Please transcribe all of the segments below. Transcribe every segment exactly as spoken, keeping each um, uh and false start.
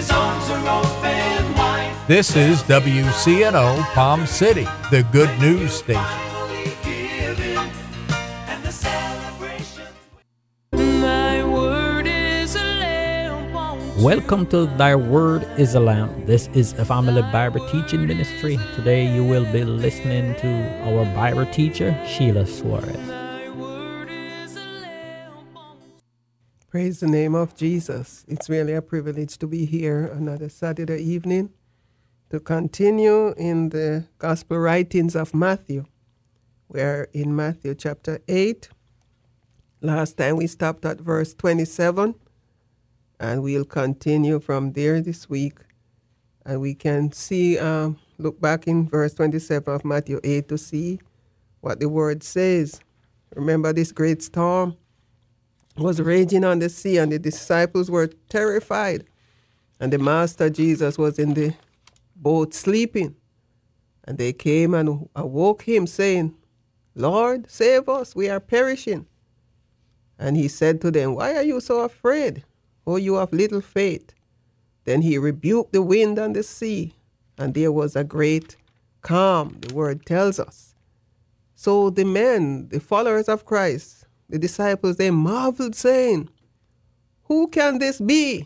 arms are open wide. This is W C N O Palm City, the good news station. Finally giving, and the celebrations. Thy word is a lamp unto Welcome to Thy Word is a Lamp. This is a family Bible teaching ministry. Today you will be listening to our Bible teacher, Sheila Suarez. thy word is a lamp unto Praise the name of Jesus. It's really a privilege to be here another Saturday evening to continue in the gospel writings of Matthew. We're in Matthew chapter eight. Last time we stopped at verse twenty-seven, and we'll continue from there this week. And we can see, um, look back in verse twenty-seven of Matthew eight to see what the word says. Remember, this great storm was raging on the sea, and the disciples were terrified. And the Master Jesus was in the boat sleeping. And they came and awoke him, saying, Lord, save us, we are perishing. And he said to them, Why are you so afraid, O you of little faith? Then he rebuked the wind and the sea, and there was a great calm, the word tells us. So the men, the followers of Christ, the disciples, they marveled, saying, Who can this be,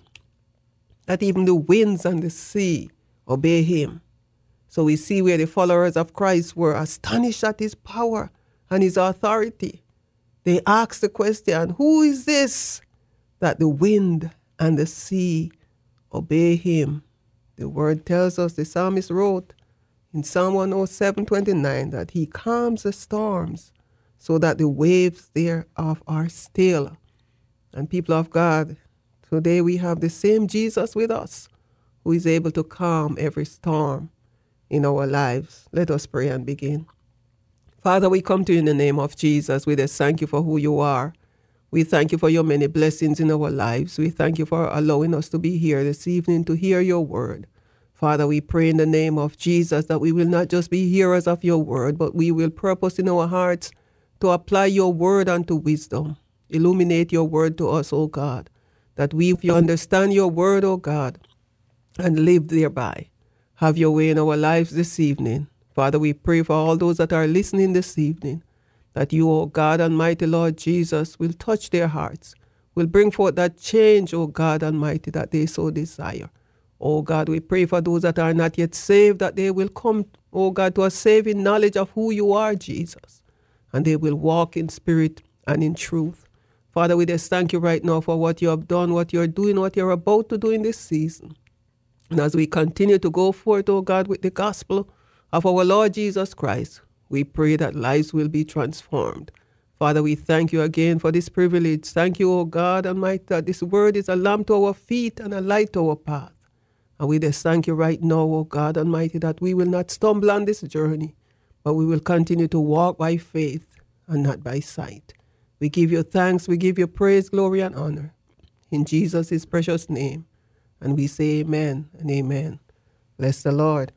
that even the winds and the sea obey him? So we see where the followers of Christ were astonished at his power and his authority. They asked the question, Who is this, that the wind and the sea obey him? The word tells us, the psalmist wrote in Psalm one oh seven twenty-nine, that he calms the storms so that the waves thereof are still. And people of God, today we have the same Jesus with us, who is able to calm every storm in our lives. Let us pray and begin. Father, we come to you in the name of Jesus. We just thank you for who you are. We thank you for your many blessings in our lives. We thank you for allowing us to be here this evening to hear your word. Father, we pray in the name of Jesus that we will not just be hearers of your word, but we will purpose in our hearts to apply your word unto wisdom. Illuminate your word to us, O God, that we, if you understand your word, O God, and live thereby. Have your way in our lives this evening. Father, we pray for all those that are listening this evening, that you, O God Almighty, Lord Jesus, will touch their hearts, will bring forth that change, O God Almighty, that they so desire. O God, we pray for those that are not yet saved, that they will come, O God, to a saving knowledge of who you are, Jesus, and they will walk in spirit and in truth. Father, we just thank you right now for what you have done, what you're doing, what you're about to do in this season. And as we continue to go forth, O God, with the gospel of our Lord Jesus Christ, we pray that lives will be transformed. Father, we thank you again for this privilege. Thank you, O God Almighty, that this word is a lamp to our feet and a light to our path. And we just thank you right now, O God Almighty, that we will not stumble on this journey, but we will continue to walk by faith and not by sight. We give you thanks, we give you praise, glory, and honor. In Jesus' precious name. And we say amen and amen. Bless the Lord.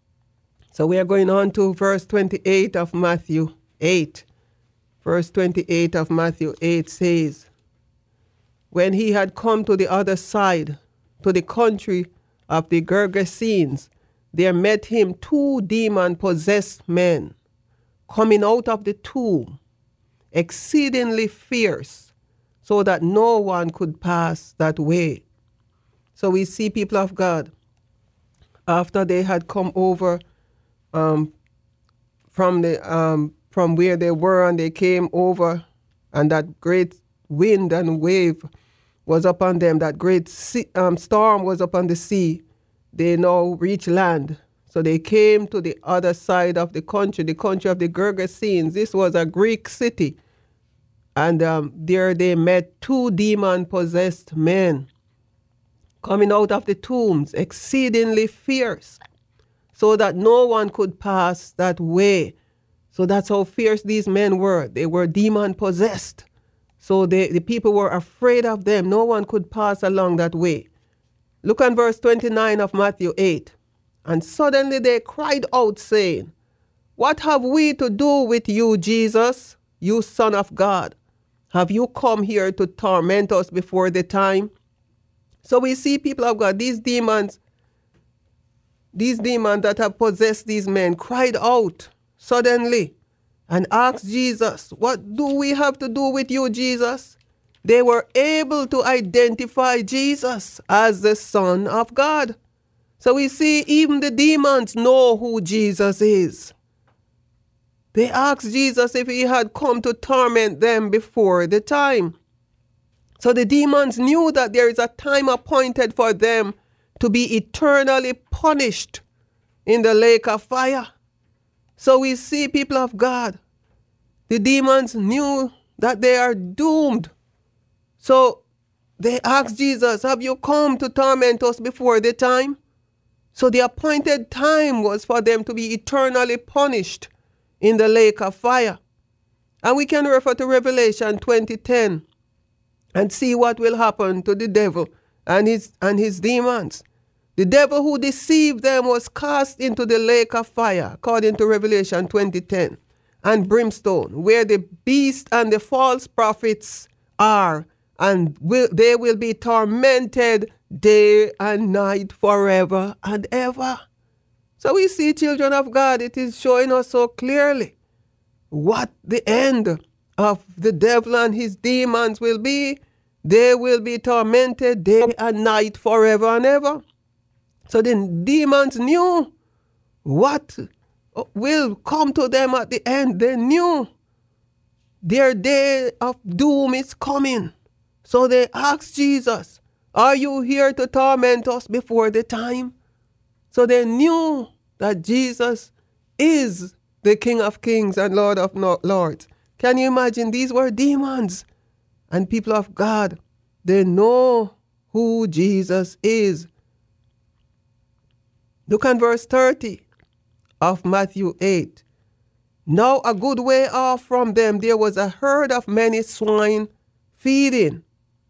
So we are going on to verse twenty-eight of Matthew eight. Verse twenty-eight of Matthew eight says, When he had come to the other side, to the country of the Gergesenes, there met him two demon-possessed men, coming out of the tomb, exceedingly fierce, so that no one could pass that way. So we see, people of God, after they had come over um, from the um, from where they were, and they came over, and that great wind and wave was upon them, that great sea, um, storm was upon the sea, they now reached land. So they came to the other side of the country, the country of the Gergesenes. This was a Greek city. And um, there they met two demon-possessed men coming out of the tombs, exceedingly fierce, so that no one could pass that way. So that's how fierce these men were. They were demon-possessed. So they, the people were afraid of them. No one could pass along that way. Look at verse twenty-nine of Matthew eight. And suddenly they cried out, saying, What have we to do with you, Jesus, you Son of God? Have you come here to torment us before the time? So we see, people of God, these demons, these demons that have possessed these men cried out suddenly and asked Jesus, what do we have to do with you, Jesus? They were able to identify Jesus as the Son of God. So we see even the demons know who Jesus is. They asked Jesus if he had come to torment them before the time. So the demons knew that there is a time appointed for them to be eternally punished in the lake of fire. So we see, people of God, the demons knew that they are doomed. So they asked Jesus, have you come to torment us before the time? So the appointed time was for them to be eternally punished in the lake of fire. And we can refer to Revelation twenty ten and see what will happen to the devil and his and his demons. The devil who deceived them was cast into the lake of fire, according to Revelation twenty ten, and brimstone, where the beast and the false prophets are, and will, they will be tormented day and night forever and ever. So we see, children of God, it is showing us so clearly what the end of the devil and his demons will be. They will be tormented day and night forever and ever. So the demons knew what will come to them at the end. They knew their day of doom is coming. So they asked Jesus, are you here to torment us before the time? So they knew that Jesus is the King of Kings and Lord of Lords. Can you imagine? These were demons. And people of God, they know who Jesus is. Look at verse thirty of Matthew eight. Now a good way off from them there was a herd of many swine feeding.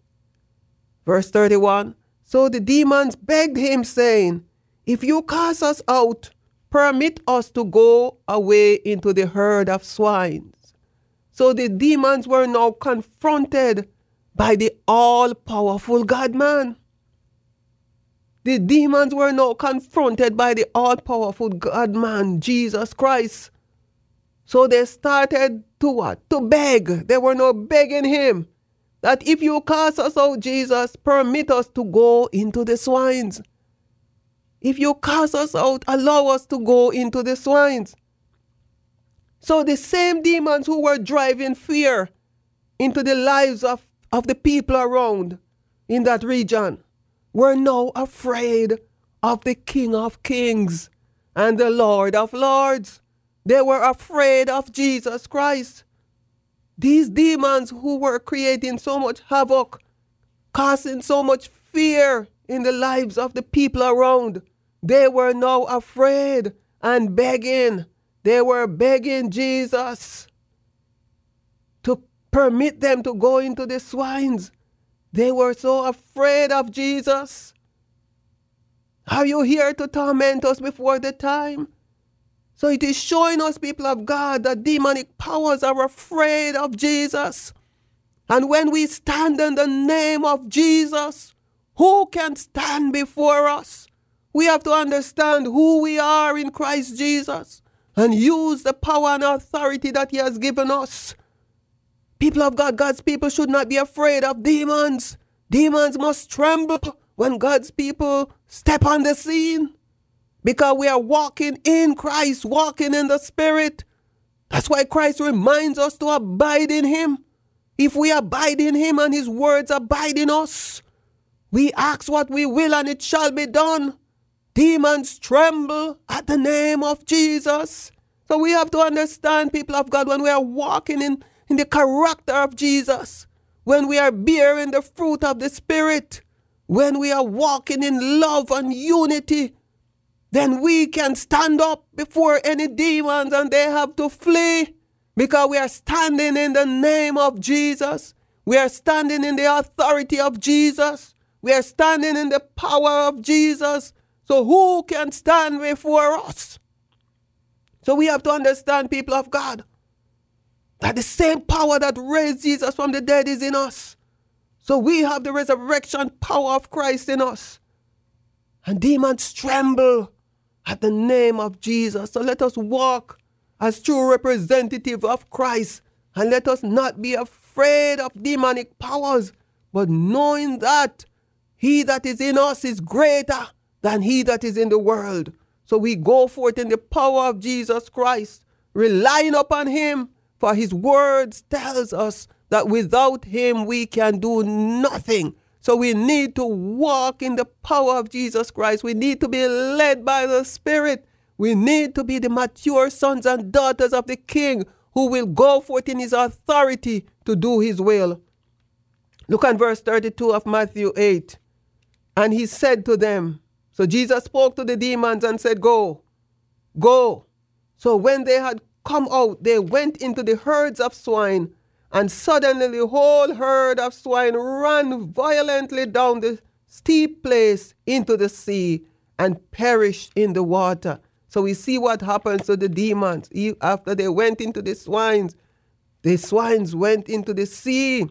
Verse thirty-one. So the demons begged him, saying, if you cast us out, permit us to go away into the herd of swines. So the demons were now confronted by the all-powerful God-man. The demons were now confronted by the all-powerful God-man, Jesus Christ. So they started to what? To beg. They were now begging him that if you cast us out, Jesus, permit us to go into the swines. If you cast us out, allow us to go into the swines. So the same demons who were driving fear into the lives of, of the people around in that region were now afraid of the King of Kings and the Lord of Lords. They were afraid of Jesus Christ. These demons who were creating so much havoc, causing so much fear in the lives of the people around, they were now afraid and begging. They were begging Jesus to permit them to go into the swines. They were so afraid of Jesus. Are you here to torment us before the time? So it is showing us, people of God, that demonic powers are afraid of Jesus. And when we stand in the name of Jesus, who can stand before us? We have to understand who we are in Christ Jesus and use the power and authority that he has given us. People of God, God's people should not be afraid of demons. Demons must tremble when God's people step on the scene, because we are walking in Christ, walking in the Spirit. That's why Christ reminds us to abide in him. If we abide in him and his words abide in us, we ask what we will and it shall be done. Demons tremble at the name of Jesus. So we have to understand, people of God, when we are walking in, in the character of Jesus, when we are bearing the fruit of the Spirit, when we are walking in love and unity, then we can stand up before any demons and they have to flee, because we are standing in the name of Jesus. We are standing in the authority of Jesus. We are standing in the power of Jesus. So who can stand before us? So we have to understand, people of God, that the same power that raised Jesus from the dead is in us. So we have the resurrection power of Christ in us. And demons tremble at the name of Jesus. So let us walk as true representative of Christ. And let us not be afraid of demonic powers, but knowing that he that is in us is greater than he that is in the world. So we go forth in the power of Jesus Christ, relying upon him, for his words tells us that without him we can do nothing. So we need to walk in the power of Jesus Christ. We need to be led by the Spirit. We need to be the mature sons and daughters of the King who will go forth in his authority to do his will. Look at verse thirty-two of Matthew eight. And he said to them, so Jesus spoke to the demons and said, go, go. So when they had come out, they went into the herds of swine, and suddenly the whole herd of swine ran violently down the steep place into the sea and perished in the water. So we see what happens to the demons. After they went into the swines, the swines went into the sea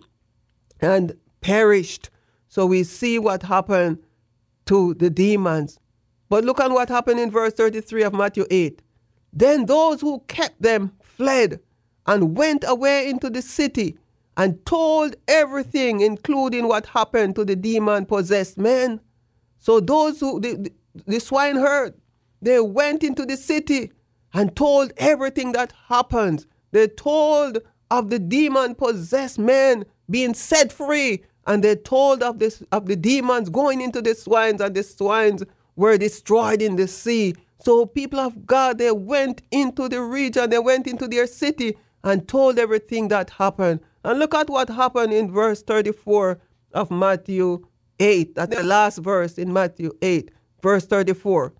and perished. So we see what happened to the demons. But look at what happened in verse thirty-three of Matthew eight. Then those who kept them fled and went away into the city and told everything, including what happened to the demon-possessed men. So those who, the, the, the swineherd, they went into the city and told everything that happened. They told of the demon-possessed men being set free, and they told of this of the demons going into the swines, and the swines were destroyed in the sea. So people of God, they went into the region, they went into their city and told everything that happened. And look at what happened in verse thirty-four of Matthew eight. That's the last verse in Matthew eight, verse thirty-four.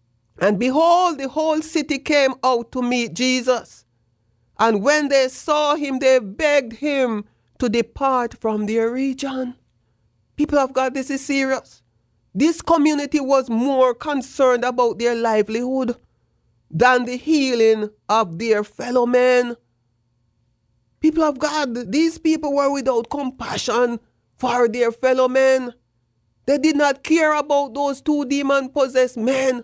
And behold, the whole city came out to meet Jesus. And when they saw him, they begged him to depart from their region. People of God, this is serious. This community was more concerned about their livelihood than the healing of their fellow men. People of God, these people were without compassion for their fellow men. They did not care about those two demon-possessed men.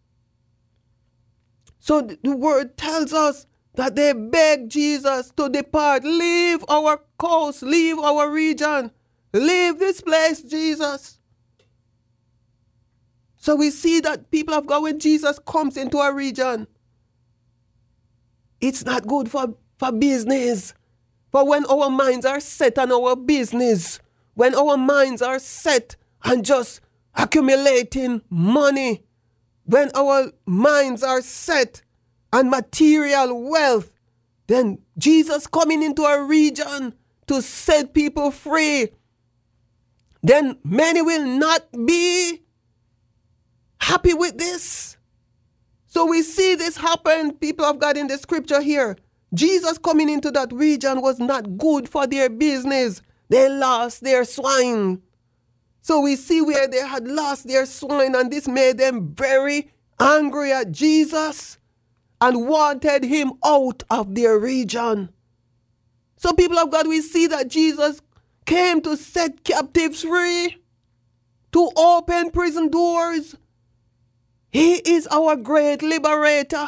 So the word tells us that they begged Jesus to depart. Leave our coast, leave our region, leave this place, Jesus. So we see that people of God, when Jesus comes into a region, it's not good for, for business. But when our minds are set on our business, when our minds are set on just accumulating money, when our minds are set on material wealth, then Jesus coming into a region to set people free, then many will not be happy with this. So we see this happen, people of God, in the scripture here. Jesus coming into that region was not good for their business. They lost their swine. So we see where they had lost their swine, and this made them very angry at Jesus and wanted him out of their region. So people of God, we see that Jesus came to set captives free, to open prison doors. He is our great liberator.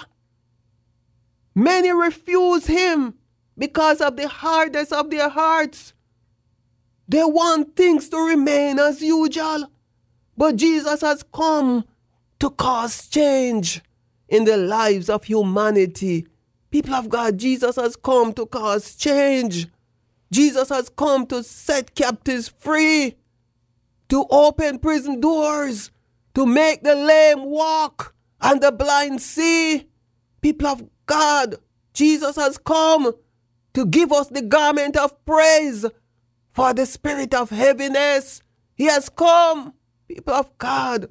Many refuse him because of the hardness of their hearts. They want things to remain as usual. But Jesus has come to cause change in the lives of humanity. People of God, Jesus has come to cause change. Jesus has come to set captives free, to open prison doors, to make the lame walk and the blind see. People of God, Jesus has come to give us the garment of praise for the spirit of heaviness. He has come, people of God,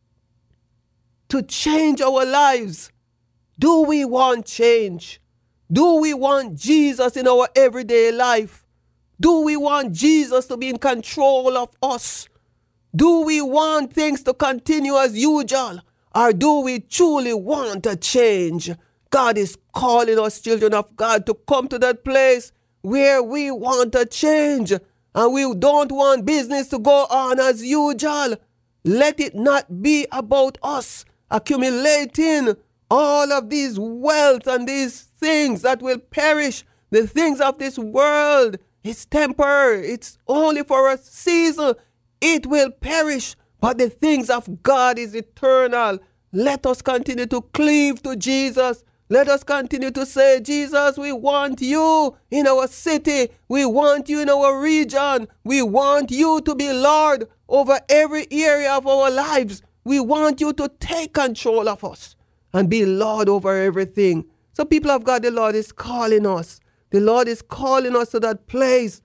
to change our lives. Do we want change? Do we want Jesus in our everyday life? Do we want Jesus to be in control of us? Do we want things to continue as usual? Or do we truly want a change? God is calling us, children of God, to come to that place where we want a change. and we don't want business to go on as usual. Let it not be about us accumulating all of these wealth and these things that will perish. The things of this world, it's temporary. It's only for a season. It will perish. But the things of God is eternal. Let us continue to cleave to Jesus. Let us continue to say, Jesus, we want you in our city. We want you in our region. We want you to be Lord over every area of our lives. We want you to take control of us and be Lord over everything. So people of God, the Lord is calling us. The Lord is calling us to that place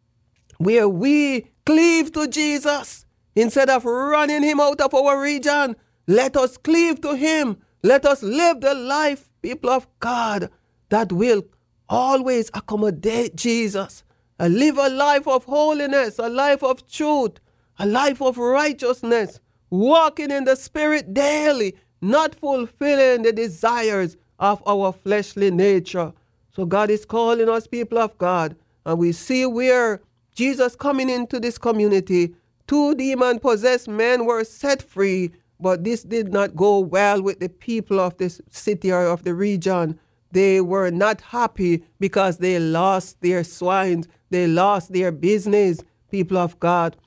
where we cleave to Jesus. Instead of running him out of our region, let us cleave to him. Let us live the life, people of God, that will always accommodate Jesus. And live a life of holiness, a life of truth, a life of righteousness, walking in the Spirit daily, not fulfilling the desires of our fleshly nature. So God is calling us, people of God, and we see where Jesus coming into this community, two demon-possessed men were set free, but this did not go well with the people of this city or of the region. They were not happy because they lost their swines, they lost their business, people of God.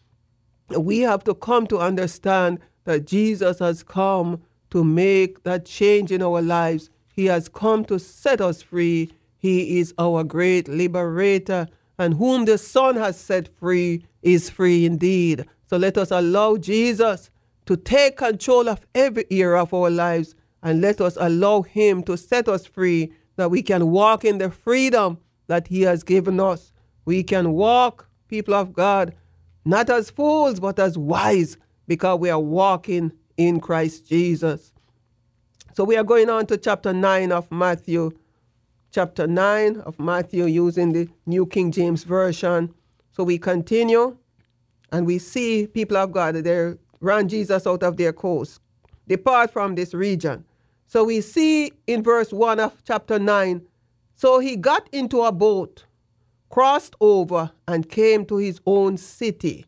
We have to come to understand that Jesus has come to make that change in our lives. He has come to set us free. He is our great liberator, and whom the Son has set free is free indeed. So let us allow Jesus to take control of every area of our lives, and let us allow him to set us free, that we can walk in the freedom that he has given us. We can walk, people of God, not as fools, but as wise, because we are walking in Christ Jesus. So we are going on to chapter nine of Matthew. Chapter nine of Matthew, using the New King James Version. So we continue, and we see, people of God, they ran Jesus out of their coast. Depart from this region. So we see in verse one of chapter nine, so he got into a boat, crossed over, and came to his own city.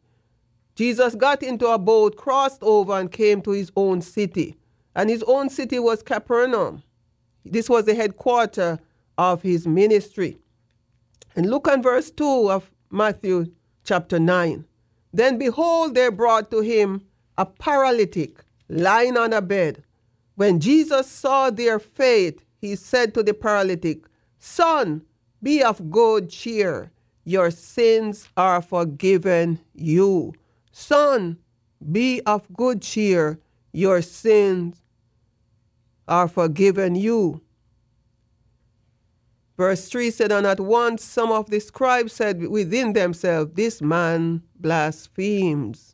Jesus got into a boat, crossed over, and came to his own city. And his own city was Capernaum. This was the headquarters of his ministry. And look at verse two of Matthew chapter nine. Then behold, they brought to him a paralytic lying on a bed. When Jesus saw their faith, he said to the paralytic, Son, be of good cheer. Your sins are forgiven you. Son, be of good cheer. Your sins are forgiven you. Verse three said, and at once some of the scribes said within themselves, this man blasphemes.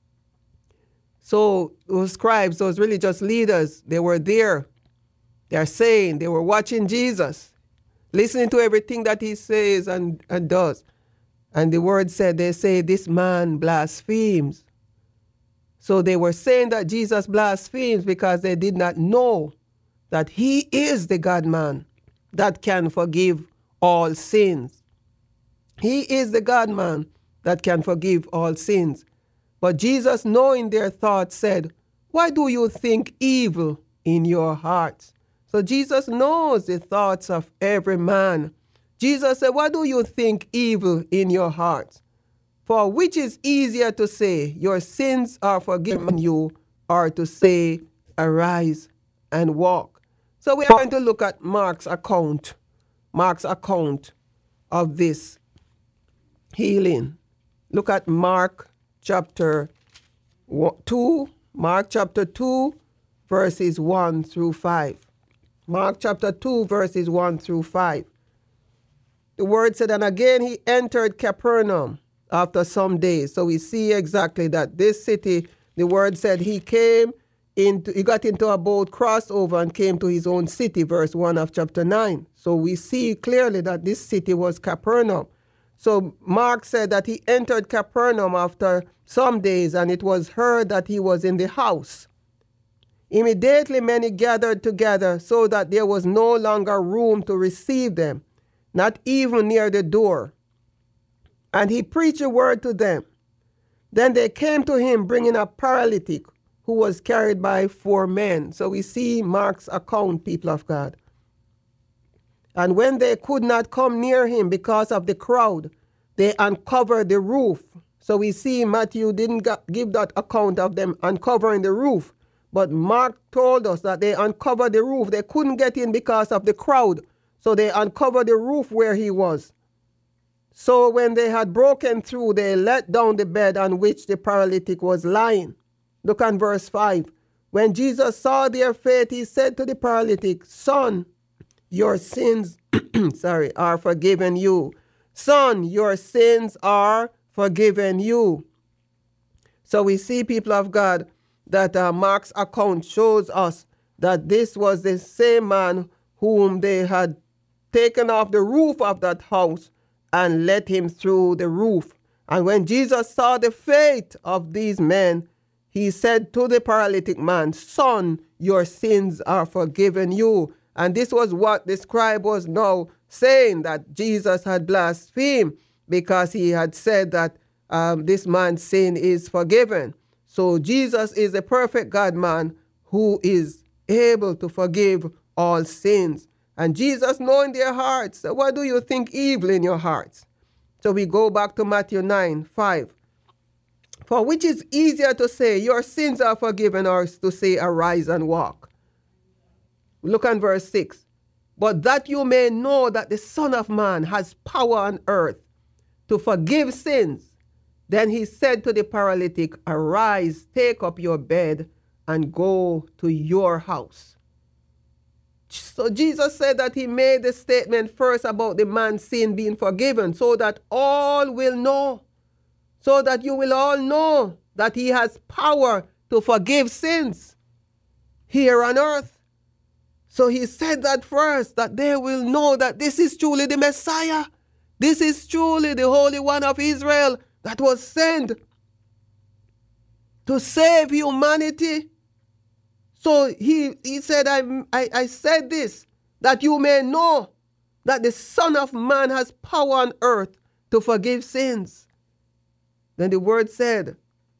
So those scribes, those religious leaders, they were there. They are saying, they were watching Jesus, listening to everything that he says and, and does. And the word said, they say, this man blasphemes. So they were saying that Jesus blasphemes because they did not know that he is the God-man that can forgive all sins. He is the God-man that can forgive all sins. But Jesus, knowing their thoughts, said, why do you think evil in your hearts? So Jesus knows the thoughts of every man. Jesus said, why do you think evil in your hearts? For which is easier to say, your sins are forgiven you, or to say, arise and walk? So we are going to look at Mark's account, Mark's account of this healing. Look at Mark chapter two, Mark chapter two, verses one through five. Mark chapter two, verses one through five. The word said, and again he entered Capernaum after some days. So we see exactly that this city, the word said he came into, he got into a boat, crossed over, and came to his own city, verse one of chapter nine. So we see clearly that this city was Capernaum. So Mark said that he entered Capernaum after some days, and it was heard that he was in the house. Immediately many gathered together, so that there was no longer room to receive them, not even near the door. and he preached a word to them. Then they came to him bringing a paralytic who was carried by four men. So we see Mark's account, people of God. And when they could not come near him because of the crowd, they uncovered the roof. So we see Matthew didn't ga- give that account of them uncovering the roof. But Mark told us that they uncovered the roof. They couldn't get in because of the crowd. So they uncovered the roof where he was. So when they had broken through, they let down the bed on which the paralytic was lying. Look at verse five. When Jesus saw their faith, he said to the paralytic, "Son, your sins sorry, are forgiven you. Son, your sins are forgiven you." So we see, people of God, that uh, Mark's account shows us that this was the same man whom they had taken off the roof of that house and let him through the roof. And when Jesus saw the faith of these men, he said to the paralytic man, "Son, your sins are forgiven you." And this was what the scribe was now saying, that Jesus had blasphemed because he had said that um, this man's sin is forgiven. So Jesus is a perfect God-man who is able to forgive all sins. And Jesus knowing their hearts, so what do you think evil in your hearts? So we go back to Matthew nine, five. For which is easier to say, your sins are forgiven, or to say, arise and walk? Look at verse six. But that you may know that the Son of Man has power on earth to forgive sins. Then he said to the paralytic, arise, take up your bed, and go to your house. So Jesus said that he made the statement first about the man's sin being forgiven, so that all will know, so that you will all know that he has power to forgive sins here on earth. So he said that first, that they will know that this is truly the Messiah. This is truly the Holy One of Israel that was sent to save humanity. So he, he said, I, I, I said this, that you may know that the Son of Man has power on earth to forgive sins. Then the word said,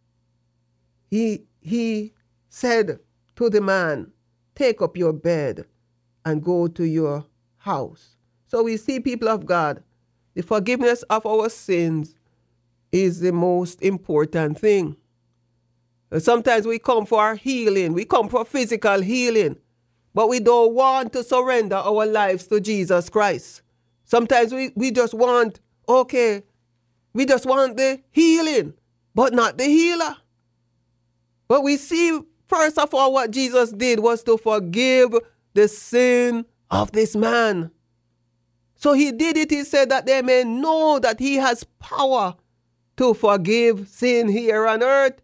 he, he said to the man, take up your bed and go to your house. So we see, people of God, the forgiveness of our sins is the most important thing. Sometimes we come for healing, we come for physical healing, but we don't want to surrender our lives to Jesus Christ. Sometimes we, we just want, okay, we just want the healing, but not the healer. But we see, first of all, what Jesus did was to forgive the sin of this man. So he did it, he said, that they may know that he has power to forgive sin here on earth.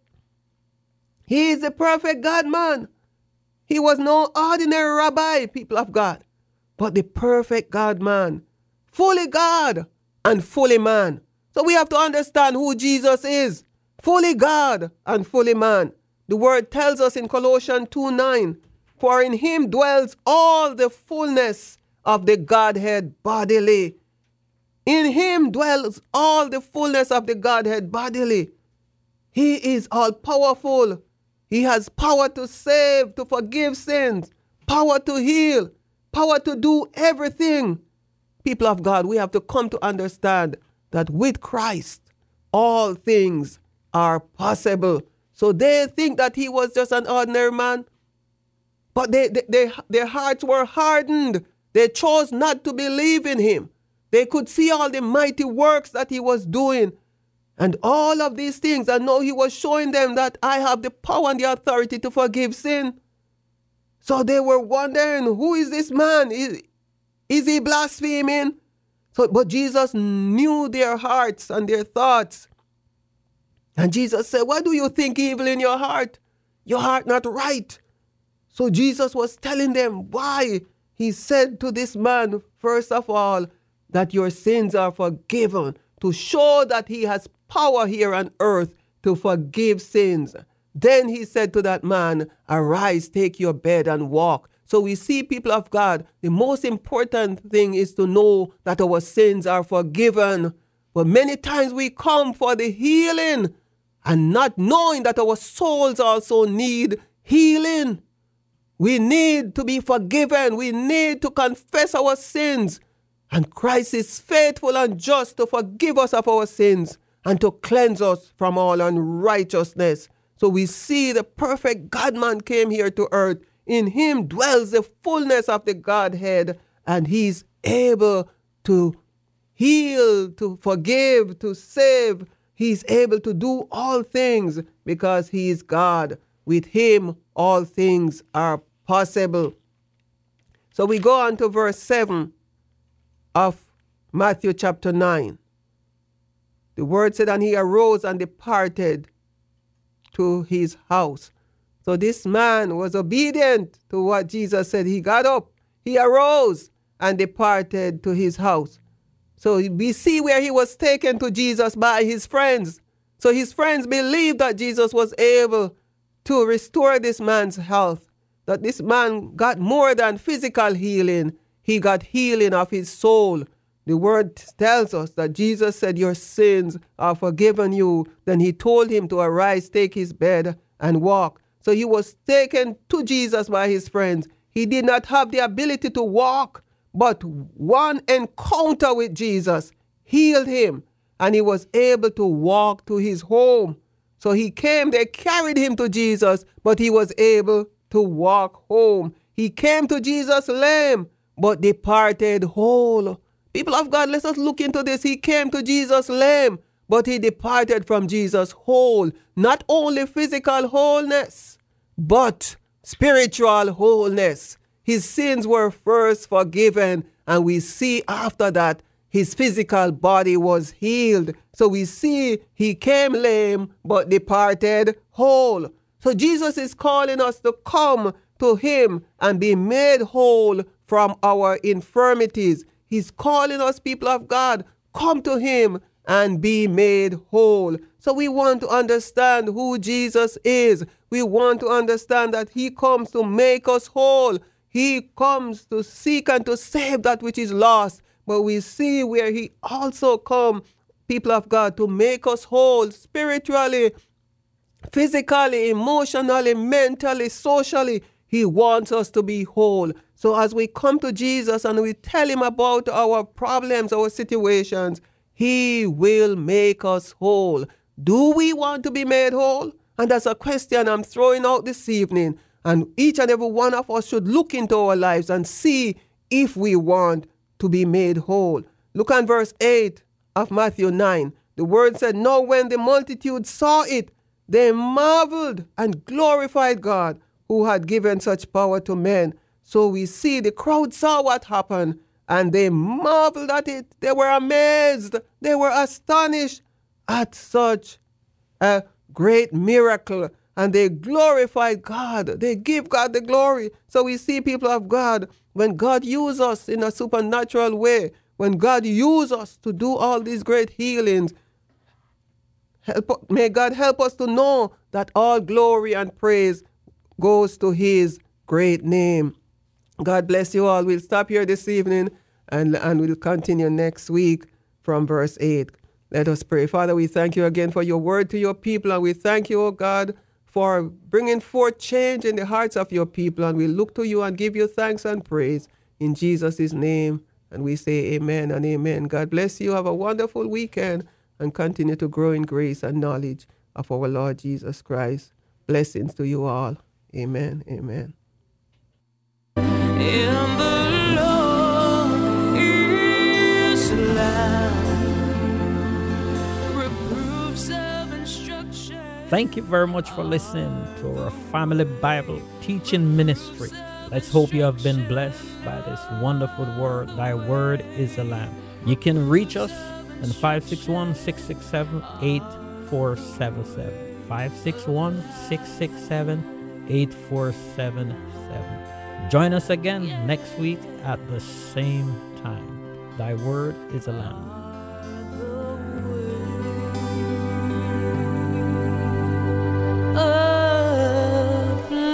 He is the perfect God-man. He was no ordinary rabbi, people of God, but the perfect God-man, fully God and fully man. So we have to understand who Jesus is, fully God and fully man. The word tells us in Colossians two nine, for in him dwells all the fullness of the Godhead bodily. In him dwells all the fullness of the Godhead bodily. He is all powerful. He has power to save, to forgive sins, power to heal, power to do everything. People of God, we have to come to understand that with Christ, all things are possible. So they think that he was just an ordinary man, but they, they, they, their hearts were hardened. They chose not to believe in him. They could see all the mighty works that he was doing and all of these things. And now he was showing them that I have the power and the authority to forgive sin. So they were wondering, who is this man? Is, is he blaspheming? So, but Jesus knew their hearts and their thoughts. And Jesus said, why do you think evil in your heart? Your heart not right. So Jesus was telling them why. He said to this man, first of all, that your sins are forgiven, to show that he has power here on earth to forgive sins. Then he said to that man, arise, take your bed and walk. So we see, people of God, the most important thing is to know that our sins are forgiven. But many times we come for the healing and not knowing that our souls also need healing. We need to be forgiven. We need to confess our sins. And Christ is faithful and just to forgive us of our sins and to cleanse us from all unrighteousness. So we see the perfect God-man came here to earth. In him dwells the fullness of the Godhead, and he's able to heal, to forgive, to save. He's able to do all things because he is God. With him, all things are possible. So we go on to verse seven of Matthew chapter nine. The word said, and he arose and departed to his house. So this man was obedient to what Jesus said. He got up, he arose and departed to his house. So we see where he was taken to Jesus by his friends. So his friends believed that Jesus was able to restore this man's health, that this man got more than physical healing. He got healing of his soul. The word tells us that Jesus said, your sins are forgiven you. Then he told him to arise, take his bed and walk. So he was taken to Jesus by his friends. He did not have the ability to walk, but one encounter with Jesus healed him, and he was able to walk to his home. So he came, they carried him to Jesus, but he was able to walk home. He came to Jesus lame, but departed whole. People of God, let us look into this. He came to Jesus lame, but he departed from Jesus whole. Not only physical wholeness, but spiritual wholeness. His sins were first forgiven, and we see after that his physical body was healed. So we see he came lame, but departed whole. So Jesus is calling us to come to him and be made whole from our infirmities. He's calling us, people of God, come to him and be made whole. So we want to understand who Jesus is. We want to understand that he comes to make us whole. He comes to seek and to save that which is lost. But we see where he also comes, people of God, to make us whole spiritually, physically, emotionally, mentally, socially. He wants us to be whole. So as we come to Jesus and we tell him about our problems, our situations, he will make us whole. Do we want to be made whole? And that's a question I'm throwing out this evening. And each and every one of us should look into our lives and see if we want to be made whole. Look at verse eight of Matthew nine. The word said, now when the multitude saw it, they marveled and glorified God, who had given such power to men. So we see the crowd saw what happened, and they marveled at it. They were amazed. They were astonished at such a great miracle. And they glorified God. They give God the glory. So we see, people of God, when God uses us in a supernatural way, when God uses us to do all these great healings, help, may God help us to know that all glory and praise goes to his great name. God bless you all. We'll stop here this evening and, and we'll continue next week from verse eight. Let us pray. Father, we thank you again for your word to your people, and we thank you, O God, for bringing forth change in the hearts of your people. And we look to you and give you thanks and praise in Jesus' name. And we say amen and amen. God bless you. Have a wonderful weekend and continue to grow in grace and knowledge of our Lord Jesus Christ. Blessings to you all. Amen. Amen. In the Lord is life, reproofs of instruction. Thank you very much for listening to our Family Bible Teaching Ministry. Let's hope you have been blessed by this wonderful word. Thy word is a lamp. You can reach us on five six one, six six seven, eight four seven seven. five six one, six six seven, eight four seven seven. Join us again next week at the same time. Thy word is a lamp.